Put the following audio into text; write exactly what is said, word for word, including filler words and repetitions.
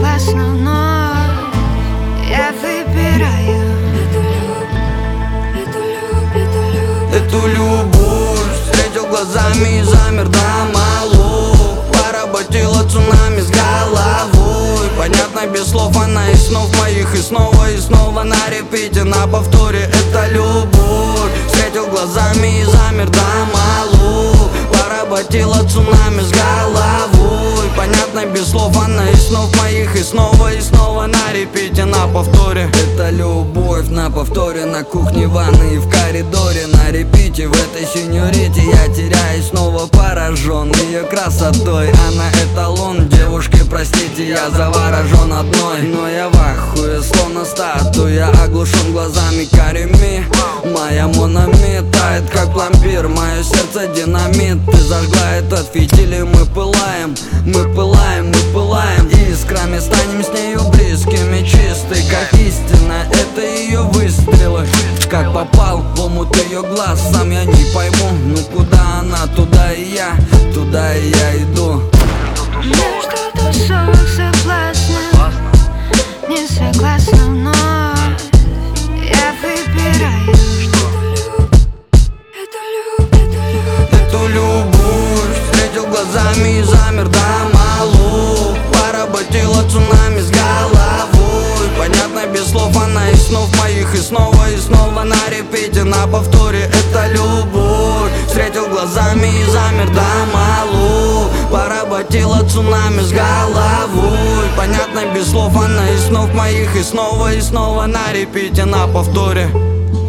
согласна, но я выбираю эту любовь, эту любовь, эту любовь. Встретил глазами и замер до малу. Поработила цунами с головой. Понятно без слов она из снов моих. И снова и снова на репите, на повторе это любовь. Встретил глазами и замер до малу. Поработила цунами с головой. Понятно без слов она из снов моих. И снова и снова на репите, на повторе это любовь. На повторе, на кухне, ванной и в коридоре. На репите в этой сеньорите я теряюсь, снова поражен ее красотой. Она эталон, девушки, простите, я заворожен одной. Но я в ахуе, словно статуя, оглушен глазами карими. Моя монами тает, как пломбир, мое сердце динамит. Ты зажгла этот фитиль, и мы пылаем, мы пылаем, мы пылаем. Искрами станем с нею близкими, чистой, как истина. Это ее выстрелы. Как попал в омут ее глаз, сам я не пойму. Ну куда она, туда и я, туда и я иду. между тусовок соблазнов. Не согласна, но я выбираю эту любовь, эту любовь, эту любовь. Встретил глазами и замер до малу. Поработила цунами с головой. Понятно без слов она из снов моих. И снова и снова на репите, на повторе это любовь. Встретил глазами и замер до малу. Поработила цунами с головой. Понятно без слов она из снов моих. И снова и снова на репите, на повторе.